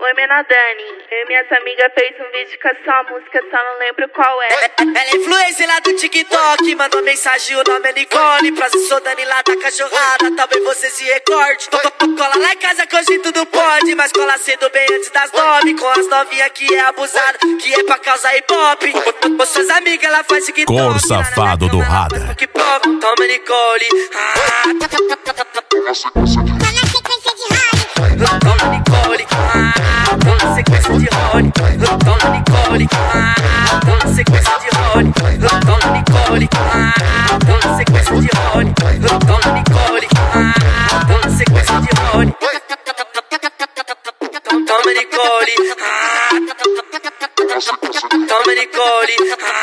Oi, Mena Dani. Eu e minhas amigas fez um vídeo com a sua música, só não lembro qual é. Ela é influencer lá do TikTok, mandou mensagem, o nome é Nicole. Prazer, sou Dani lá da cachorrada, talvez você se recorde. Cola lá em casa que hoje tudo pode, mas cola cedo bem antes das 9. Com as novinhas que é abusada, que é pra causar hip hop. Com suas amigas ela faz TikTok. Cor safado do Radar. Toma Nicole. Toma Nicole. Toma sequência de Rony. Toma Nicole. Toma sequência de Rony. Toma Nicole. Toma sequência de Rony. Toma Nicole. Toma sequência de Rony. Toma Nicole. Toma Nicole.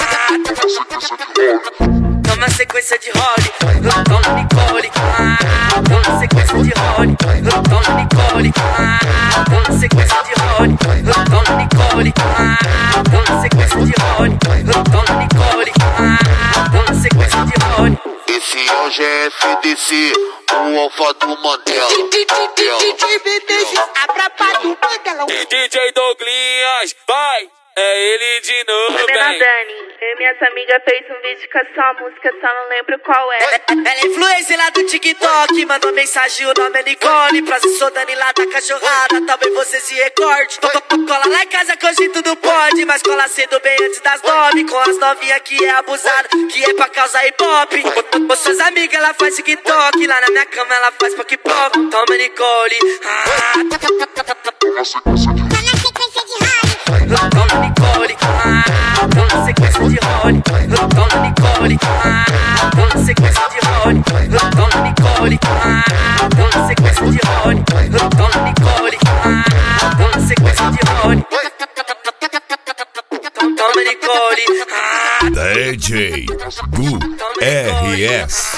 Toma sequência de Rony. Toma Nicole. Toma sequência de Rony. Toma Nicole. Toma sequência de Rony. Toma Nicole. Toma sequência de Rony. Toma Nicole. Toma sequência de Rony. Esse é o GFDC, o alfa do Mandela. DJ Douglinhas, vai! É ele de novo, Oi, Mena Dani. Eu e minhas amigas fez um vídeo com a sua música, só não lembro qual é. Ela é influencer lá do TikTok, mandou mensagem, o nome é Nicole. Prazer, sou Dani lá da cachorrada, talvez você se recorde. Cola lá em casa que hoje tudo pode, mas cola cedo bem antes das 9. Com as novinhas que é abusada, que é pra causar hip hop. Com suas amigas ela faz TikTok, lá na minha cama ela faz pop. Toma Nicole. Toma Nicole. Toma sequência de Rony. Toma Nicole. Toma sequência de Rony. Toma Nicole. Toma sequência de Rony. Toma Nicole. Toma sequência de Rony. Toma Nicole. DJ Gu RS.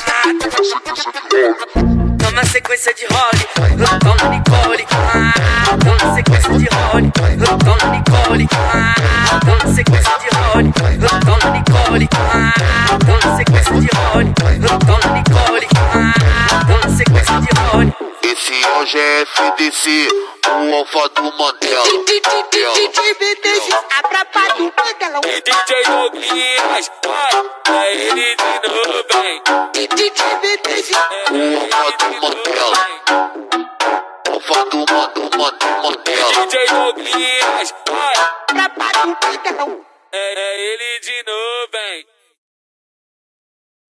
Toma sequência de Rony. Toma Nicole. Toma sequência de Rony. Toma Nicole. Toma sequência de Rony. Toma Nicole. Toma sequência de Rony. Toma Nicole. Toma sequência de Rony. Esse é o GFDC, o alfa do Mandela. DJ Douglinhas, vai! É ele de novo, vem! O alfa do Mandela. Alfa do Mandela. DJ Douglinhas, vai! É ele de novo, vem!